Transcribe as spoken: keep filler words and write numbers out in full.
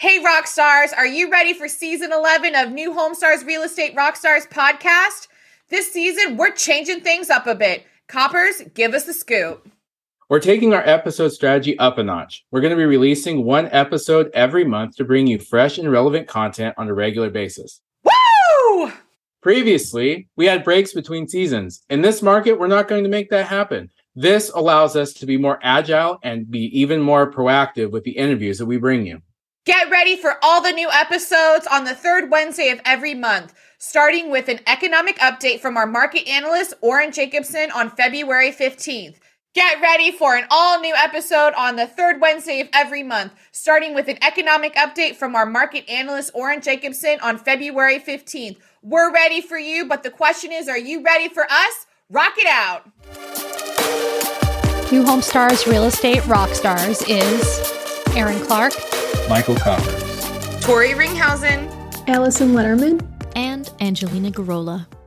Hey, rock stars, are you ready for season eleven of New Home Stars Real Estate Rockstars podcast? This season, we're changing things up a bit. Coppers, give us the scoop. We're taking our episode strategy up a notch. We're going to be releasing one episode every month to bring you fresh and relevant content on a regular basis. Woo! Previously, we had breaks between seasons. In this market, we're not going to make that happen. This allows us to be more agile and be even more proactive with the interviews that we bring you. Get ready for all the new episodes on the third Wednesday of every month, starting with an economic update from our market analyst, Orrin Jacobson, on February fifteenth. Get ready for an all-new episode on the third Wednesday of every month, starting with an economic update from our market analyst, Orrin Jacobson, on February fifteenth. We're ready for you, but the question is, are you ready for us? Rock it out! New Home Stars Real Estate Rockstars is Aaron Clark, Michael Coppers, Tori Ringhausen, Allison Letterman, and Angelina Garola.